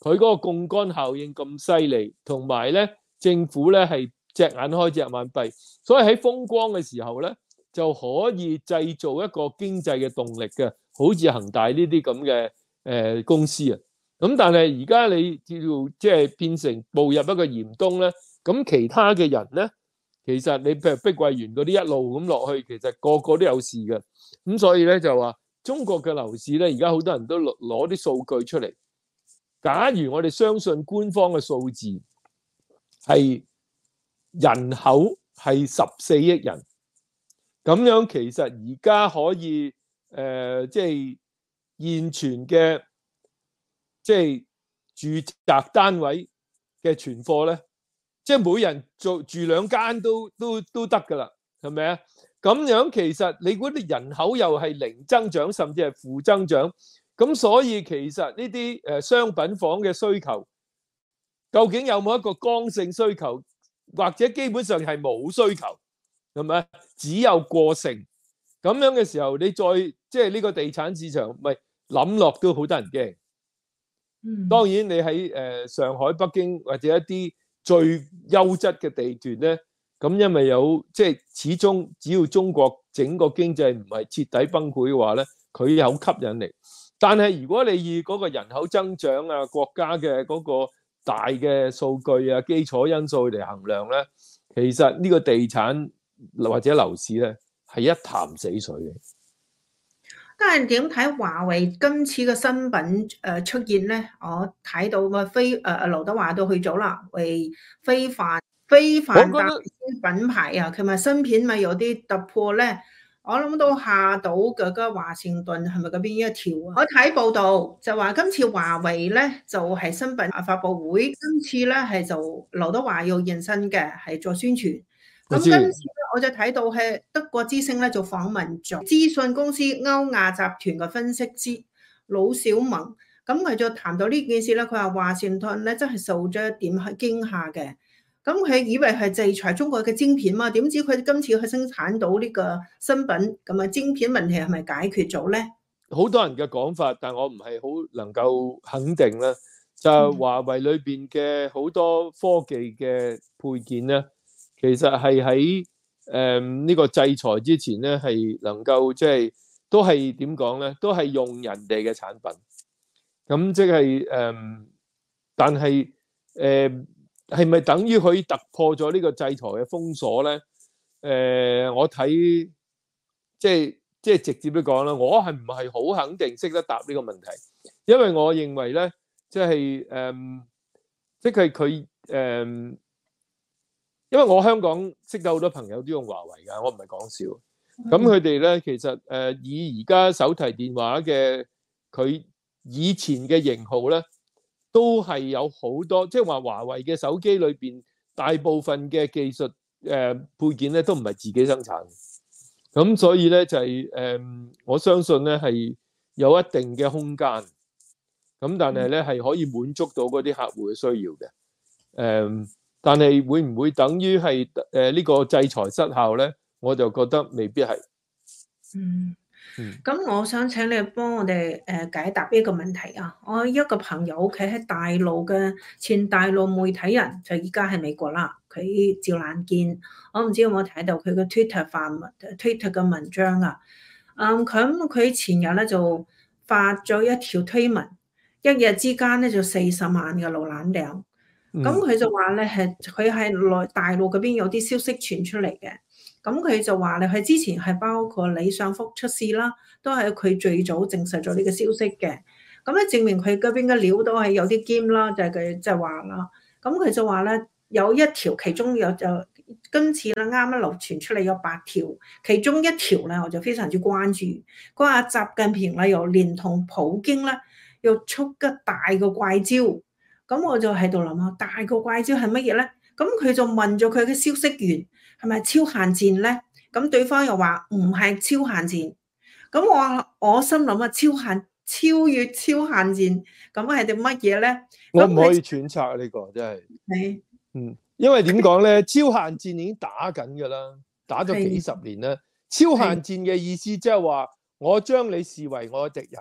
佢嗰個槓桿效應咁犀利，同埋咧政府咧係隻眼開隻眼閉，所以喺風光嘅時候咧就可以製造一個經濟嘅動力嘅，好似恒大呢啲咁嘅誒公司啊。咁但係而家你叫即係變成步入一個嚴冬咧，咁其他嘅人咧，其實你譬如碧桂園嗰啲一路咁落去，其實個個都有事嘅。咁所以咧就話中國嘅樓市咧，而家好多人都攞攞啲數據出嚟。假如我哋相信官方嘅數字係人口係十四億人，咁樣其實而家可以誒，即係現存嘅即係住宅單位嘅存貨咧，即係每人住住兩間都都都得㗎啦，係咪啊？咁樣其實你嗰啲人口又係零增長，甚至係負增長，咁所以其實呢啲誒商品房嘅需求，究竟有冇一個剛性需求，或者基本上係冇需求，係咪？只有過剩，咁樣嘅時候，你再即係呢個地產市場，咪諗落都好得人驚。 嗯， 當然你喺誒上海、北京或者一啲最優質嘅地段咧，咁因為有即係始終只要中國整個經濟唔係徹底崩潰嘅話咧，佢有吸引力。但係如果你以嗰個人口增長啊、國家嘅嗰個大嘅數據啊、基礎因素嚟衡量咧，其實呢個地產或者樓市咧係一潭死水嘅。 但係點睇華為今次嘅新品誒出現咧？我睇到個非誒誒劉德華都去咗啦，為非凡非凡大品牌啊，佢咪芯片咪有啲突破咧？我諗都下到嗰個華盛頓係咪嗰邊一條啊？我睇報道就話今次華為咧就係新品發佈會，今次咧係就劉德華要現身嘅，係做宣傳。咁今次咧，我就睇到係德國之聲咧就訪問咗資訊公司歐亞集團嘅分析師魯小萌，咁佢就談到呢件事咧，佢話華盛頓咧真係受咗一點係驚嚇嘅。咁佢以為係制裁中國嘅晶片嘛，點知佢今次去生產到呢個新品，咁啊晶片問題係咪解決咗咧？ 好多人嘅講法，但我唔係好能夠肯定啦。就係華為裏邊嘅好多科技嘅配件咧。其實係喺誒呢個制裁之前咧，係能夠即係都係點講咧？都係用人哋嘅產品。咁即係誒，但係誒係咪等於可以突破咗呢個制裁嘅封鎖咧？誒，我睇即係即係直接啲講啦，我係唔係好肯定識得答呢個問題？因為我認為咧，即係誒，即係佢誒。因為我香港識得好多朋友都用華為㗎，我唔係講笑。咁佢哋咧其實誒、呃、以而家手提電話嘅佢以前嘅型號咧，都係有好多，即係話華為嘅手機裏邊大部分嘅技術誒、呃、配件咧都唔係自己生產。咁所以咧就係、是、誒、呃、我相信咧係有一定嘅空間。咁但係咧係可以滿足到嗰啲客戶嘅需要嘅。誒、呃。但係會唔會等於係誒呢個制裁失效咧？我就覺得未必係。 嗯，咁我想請你幫我哋誒解答呢個問題啊！我一個朋友佢喺大陸嘅前大陸媒體人，就而家喺美國啦。佢趙蘭健，我唔知有冇睇到佢嘅 Twitter 發文 Twitter 嘅文章啊。嗯，咁佢前日咧就發咗一條推文，一日之間咧就四十萬嘅瀏覽量。咁佢就話咧係佢係內大陸嗰邊有啲消息傳出嚟嘅，咁佢就話咧佢之前係包括李尚福出事啦，都係佢最早證實咗呢個消息嘅，咁咧證明佢嗰邊嘅料都係有啲堅啦，就係佢就話啦，咁佢就話咧有一條其中有就今次咧啱啱流傳出嚟有八條，其中一條咧我就非常之關注，佢話習近平咧又連同普京咧又出個大個怪招。咁我就喺度諗下，大個怪招係乜嘢咧？咁佢就問咗佢嘅消息源係咪超限戰咧？咁對方又話唔係超限戰。咁我我心諗啊，超限超越超限戰，咁係啲乜嘢咧？ 我唔可以揣測呢個真係。係，嗯，因為點講咧？超限戰已經打緊㗎啦，打咗幾十年啦。超限戰嘅意思即係話，我將你視為我嘅敵人，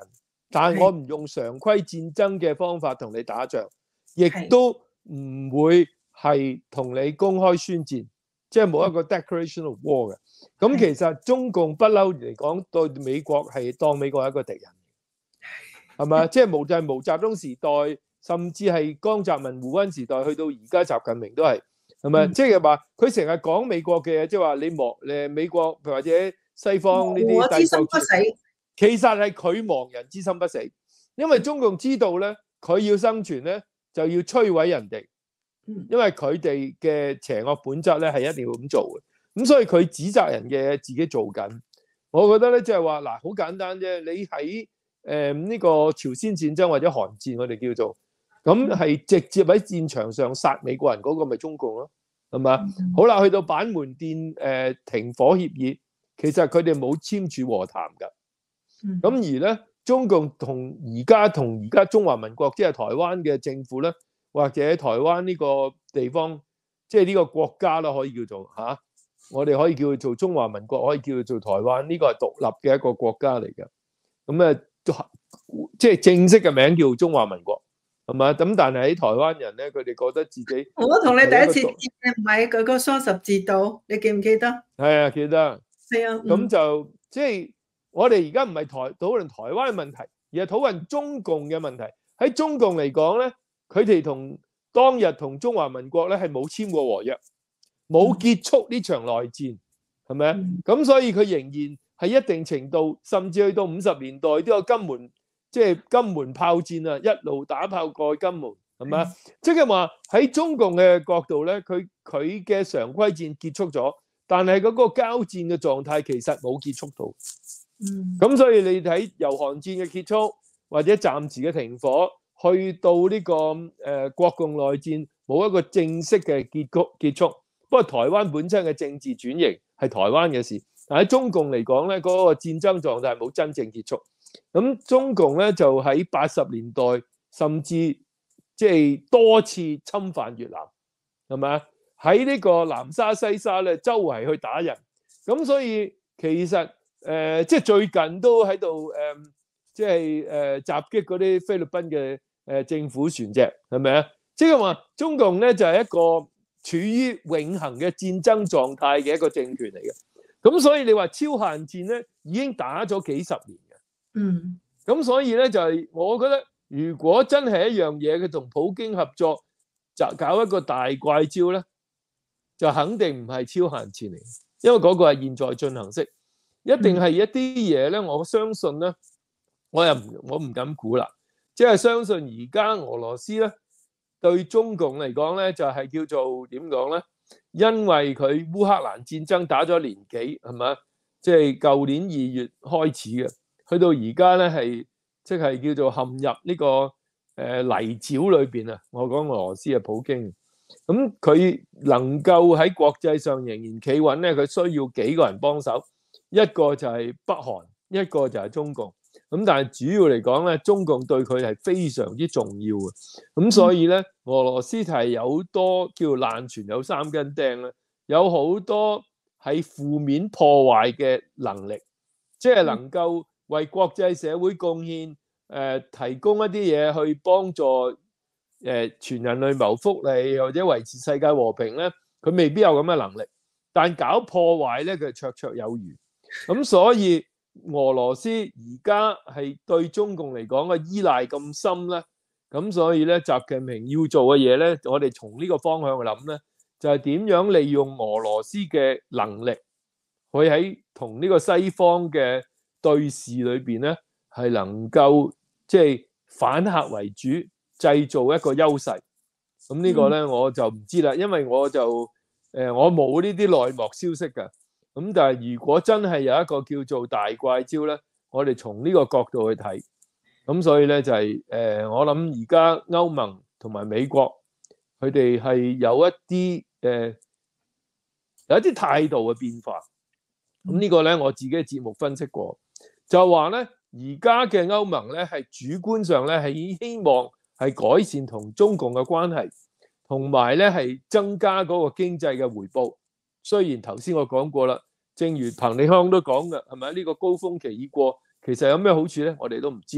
但係我唔用常規戰爭嘅方法同你打仗，亦都唔會係同你公開宣戰，即係冇一個 declaration of war 嘅。咁其實中共不嬲嚟講對美國係當美國係一個敵人，係咪？即係無論係毛澤東時代，甚至係江澤民、胡溫時代，去到而家習近平都係，係咪？即係話佢成日講美國嘅嘢，即係話你亡誒美國或者西方呢啲帝國，其實係佢亡人之心不死，因為中共知道咧，佢要生存咧就要摧毀人哋，因為佢哋嘅邪惡本質咧係一定要咁做嘅。咁所以佢指責人嘅自己做緊，我覺得咧即係話嗱，好簡單啫。你喺誒呢個朝鮮戰爭或者韓戰，我哋叫做咁係直接喺戰場上殺美國人嗰個咪中共咯，係嘛？嗯、好啦，去到板門店誒、呃、停火協議，其實佢哋冇簽署和談㗎。咁、嗯、而咧，中共同而家同而家中華民國即係台灣嘅政府咧，或者台灣呢個地方，即係呢個國家啦，可以叫做嚇。啊我哋可以叫佢做中華民國，可以叫佢做台灣，呢個係獨立嘅一個國家嚟嘅。咁誒，即係正式嘅名叫中華民國，係嘛？咁但係喺台灣人咧，佢哋覺得自己我同你第一次見嘅唔係嗰個雙十字道，你記唔記得？ 係啊，記得。 係啊。 咁就即係我哋而家唔係台討論台灣嘅問題，而係討論中共嘅問題。喺中共嚟講咧，佢哋同當日同中華民國咧係冇簽過和約。冇結束呢場內戰，係咪啊？咁、嗯、所以佢仍然係一定程度，甚至去到五十年代都有金門，即係金門炮戰啊，一路打炮過去金門，係咪啊？即係話喺中共嘅角度咧，佢佢嘅常規戰結束咗，但係嗰個交戰嘅狀態其實冇結束到。嗯。咁所以你睇由韓戰嘅結束，或者暫時嘅停火，去到呢、這個誒、呃、國共內戰冇一個正式嘅結局結束。不過台灣本身嘅政治轉型係台灣嘅事，但喺中共嚟講咧，嗰、那個戰爭狀態冇真正結束。咁中共咧就喺八十年代甚至即係多次侵犯越南，係咪啊？喺呢個南沙西沙咧，周圍去打人。咁所以其實誒、呃，即係最近都喺度誒，即係誒、呃、襲擊嗰啲菲律賓嘅誒政府船隻，係咪啊？即係話中共咧就係、是、一個處於永恆嘅戰爭狀態嘅一個政權嚟嘅，咁所以你話超限戰咧已經打咗幾十年嘅，嗯，咁所以咧就係我覺得，如果真係一樣嘢，佢同普京合作就搞一個大怪招咧，就肯定唔係超限戰嚟嘅，因為嗰個係現在進行式，一定係一啲嘢咧，我相信咧，我又唔我唔敢估啦，即係相信而家俄羅斯咧。對中共嚟講咧，就係叫做點講咧？因為佢烏克蘭戰爭打咗年幾，係咪？即係舊年二月開始嘅，去到而家咧係即係叫做陷入呢個誒泥沼裏邊啊！我講俄羅斯嘅普京，咁佢能夠喺國際上仍然企穩咧，佢需要幾個人幫手，一個就係北韓，一個就係中共。咁但係主要嚟講咧，中共對佢係非常之重要嘅，咁所以咧，俄羅斯係有多叫爛船有三根釘咧，有好多喺負面破壞嘅能力，即係能夠為國際社會貢獻，誒、呃、提供一啲嘢去幫助誒、呃、全人類謀福利或者維持世界和平咧，佢未必有咁嘅能力，但搞破壞咧，佢綽綽有餘，咁所以。俄羅斯而家係對中共嚟講嘅依賴咁深咧，咁所以咧，習近平要做嘅嘢咧，我哋從呢個方向去諗咧，就係點樣利用俄羅斯嘅能力，去喺同呢個西方嘅對峙裏邊咧，係能夠即係反客為主，製造一個優勢。咁呢個咧我就唔知啦，因為我就誒我冇呢啲內幕消息㗎。咁但係如果真係有一個叫做大怪招咧，我哋從呢個角度去睇，咁所以咧就係、是、誒、呃，我諗而家歐盟同埋美國，佢哋係有一啲誒、呃、有一啲態度嘅變化。咁呢個咧我自己嘅節目分析過，就話咧而家嘅歐盟咧係主觀上咧係希望係改善同中共嘅關係，同埋咧係增加嗰個經濟嘅回報。雖然頭先我講過啦，正如彭利康都講嘅，係咪呢個高峰期已過，其實有咩好處咧？我哋都唔知。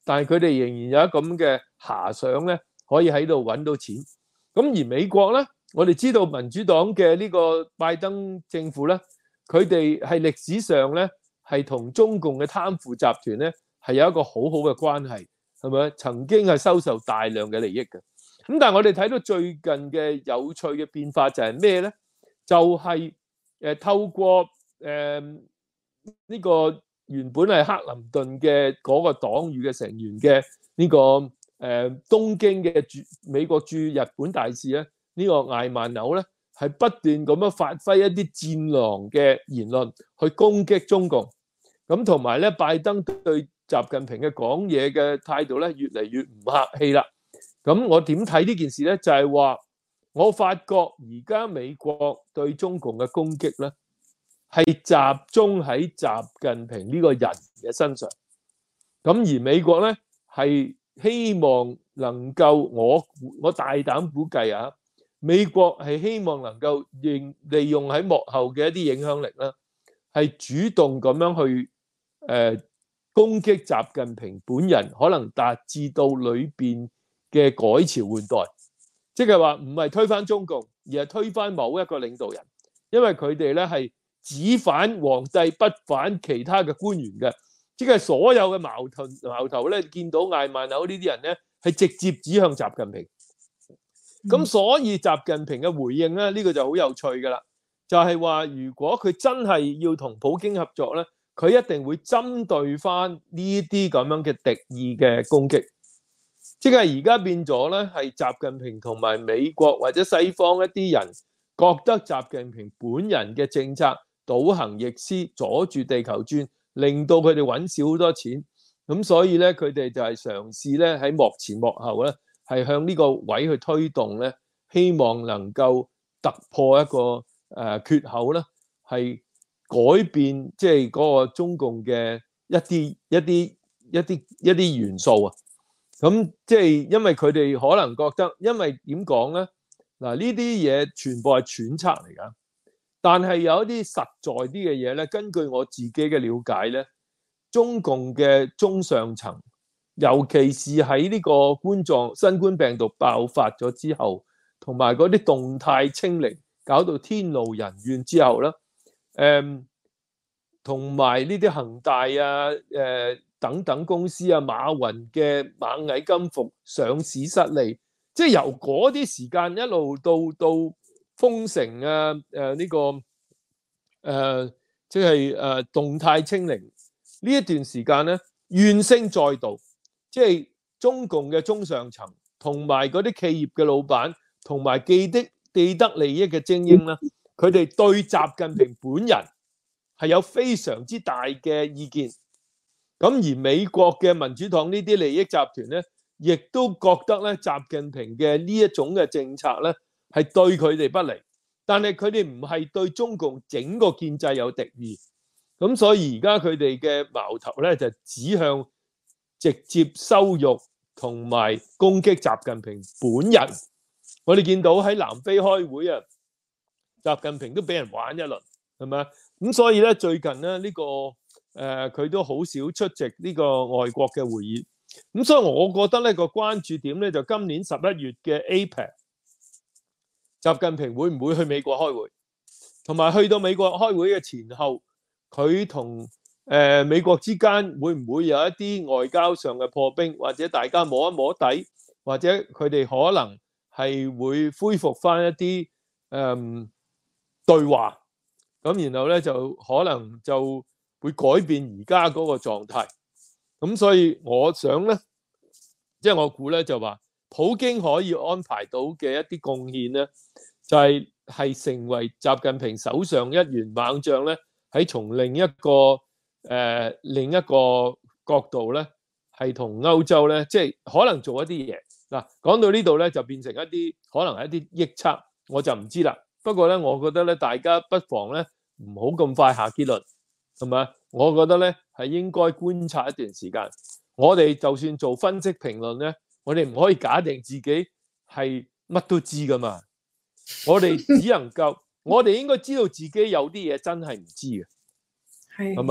但係佢哋仍然有一咁嘅遐想咧，可以喺度揾到錢。咁而美國咧，我哋知道民主黨嘅呢個拜登政府咧，佢哋係歷史上咧係同中共嘅貪腐集團咧係有一個好好嘅關係，係咪？曾經係收受大量嘅利益嘅。咁但係我哋睇到最近嘅有趣嘅變化就係咩咧？就係誒透過誒呢個原本係克林頓嘅嗰個黨羽嘅成員嘅呢個誒東京嘅駐美國駐日本大使咧，呢個艾曼紐咧係不斷咁樣發揮一啲戰狼嘅言論去攻擊中共。咁同埋咧，拜登對習近平嘅講嘢嘅態度咧越嚟越唔客氣啦。咁我點睇呢件事咧？就係話我發覺而家美國對中共嘅攻擊咧，係集中喺習近平呢個人嘅身上。咁而美國咧係希望能夠，我我大膽估計啊，美國係希望能夠利利用喺幕後嘅一啲影響力啦，係主動咁樣去誒攻擊習近平本人，可能達至到裏邊嘅改朝換代，即係話唔係推翻中共，而係推翻某一個領導人，因為佢哋咧係只反皇帝不反其他嘅官員嘅，即係所有嘅矛頭矛頭咧，見到艾曼紐呢啲人咧係直接指向習近平。咁所以習近平嘅回應咧，呢個就好有趣噶啦，就係話如果佢真係要同普京合作咧，佢一定會針對翻呢啲咁樣嘅敵意嘅攻擊。即係而家變咗咧，係習近平同埋美國或者西方一啲人覺得習近平本人嘅政策倒行逆施，阻住地球轉，令到佢哋揾少好多錢。咁所以咧，佢哋就係嘗試咧喺幕前幕後咧，係向呢個位去推動咧，希望能夠突破一個誒、呃、缺口咧，係改變即係嗰個中共嘅一啲一啲一啲一啲元素啊。咁即係因為佢哋可能覺得，因為點講咧？嗱，呢啲嘢全部係揣測嚟㗎，但係有一啲實在啲嘅嘢咧，根據我自己嘅了解咧，中共嘅中上層，尤其是喺呢個冠狀新冠病毒爆發咗之後，同埋嗰啲動態清零搞到天怒人怨之後咧，誒，同埋呢啲恒大啊，誒。等等公司啊，馬雲嘅螞蟻金服上市失利，即係由嗰啲時間一路到到封城啊，誒、呃、呢、這個誒即係誒動態清零呢一段時間咧，怨聲載道，即係中共嘅中上層同埋嗰啲企業嘅老闆，同埋既得既得利益嘅精英啦，佢哋對習近平本人係有非常之大嘅意見。咁而美國嘅民主黨呢啲利益集團咧，亦都覺得咧習近平嘅呢一種嘅政策咧係對佢哋不利，但係佢哋唔係對中共整個建制有敵意。咁所以而家佢哋嘅矛頭咧就指向直接羞辱同埋攻擊習近平本人。我哋見到喺南非開會啊，習近平都俾人玩一輪，係咪啊？咁所以咧最近咧呢個誒佢、呃、都好少出席呢個外國嘅會議，咁所以我覺得呢個關注點咧就今年十一月嘅 A P E C， 習近平會唔會去美國開會，同埋去到美國開會嘅前後，佢同誒美國之間會唔會有一啲外交上嘅破冰，或者大家摸一摸底，或者佢哋可能係會恢復翻一啲誒、嗯、對話，咁然後咧就可能就會改變而家嗰個狀態。咁所以我想咧，即係我估咧就話，普京可以安排到嘅一啲貢獻咧，就係係成為習近平手上一員猛將咧，喺從另一個誒另一個角度咧，係同歐洲咧，即係可能做一啲嘢。嗱，講到呢度咧，就變成一啲可能係一啲臆測，我就唔知啦。不過咧，我覺得咧，大家不妨咧唔好咁快下結論，係咪？我覺得咧係應該觀察一段時間。我哋就算做分析評論咧，我哋唔可以假定自己係乜都知噶嘛。我哋只能夠，我哋應該知道自己有啲嘢真係唔知嘅，係嘛？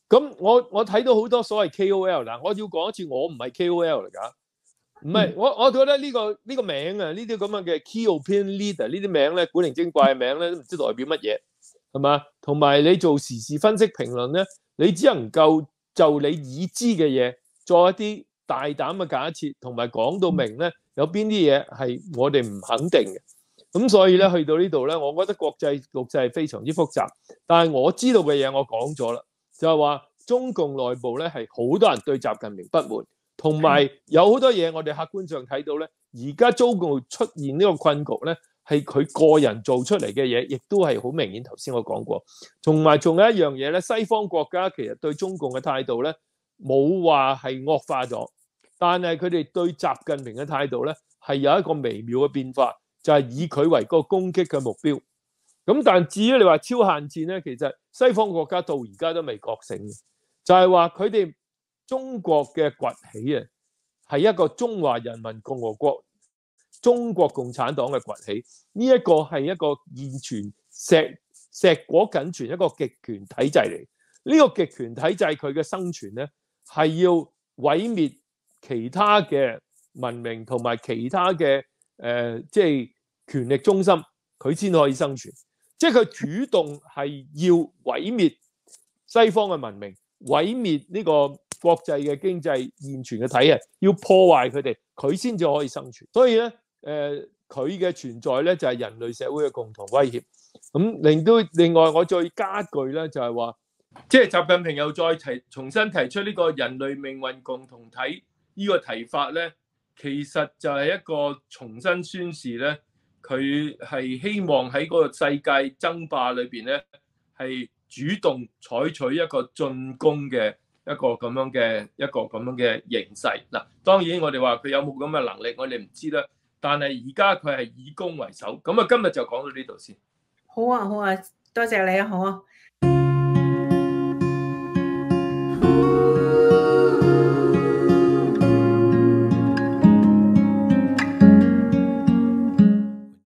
咁我我睇到好多所謂 K O L 嗱，我要講一次，我唔係 K O L 嚟㗎，唔係、 嗯、 我我覺得呢、呢個呢、呢個名啊，呢啲咁樣嘅 Key Opinion Leader 呢啲名咧，古靈精怪嘅名咧，都唔知代表乜嘢，係嘛？同埋你做時事分析評論咧，你只能夠就你已知嘅嘢作一啲大膽嘅假設，同埋講到明咧，有邊啲嘢係我哋唔肯定嘅。咁所以咧，去到呢度咧，我覺得國際局勢係非常之複雜。但係我知道嘅嘢，我講咗啦，就係話中共內部咧係好多人對習近平不滿，同埋有好多嘢我哋客觀上睇到咧，而家中共出現呢個困局咧，係佢個人做出嚟嘅嘢，亦都係好明顯。頭先我講過，同埋仲有一樣嘢咧，西方國家其實對中共嘅態度咧，冇話係惡化咗，但係佢哋對習近平嘅態度咧係有一個微妙嘅變化。就係以佢為個攻擊嘅目標，咁但至於你話超限戰咧，其實西方國家到而家都未覺醒嘅，就係話佢哋中國嘅崛起啊，係一個中華人民共和國、中國共產黨嘅崛起，呢一個係一個現存碩碩果僅存一個極權體制嚟。呢個極權體制佢嘅生存咧，係要毀滅其他嘅文明同埋其他嘅誒、呃，即係權力中心，佢先可以生存。即係佢主動係要毀滅西方嘅文明，毀滅呢個國際嘅經濟現存嘅體系，要破壞佢哋，佢先至可以生存。所以咧，誒佢嘅存在咧就係人類社會嘅共同威脅。咁令到另外，我再加一句咧，就係話，即係習近平又再提重新提出呢個人類命運共同體呢個提法咧，其實就係一個重新宣示咧，佢係希望喺嗰個世界爭霸裏邊咧，係主動採取一個進攻嘅一個咁樣嘅一個咁樣嘅形勢。嗱，當然我哋話佢有冇咁嘅能力，我哋唔知啦。但係而家佢係以攻為守。咁啊，今日就講到呢度先。 好啊，好啊，多謝你啊，好啊。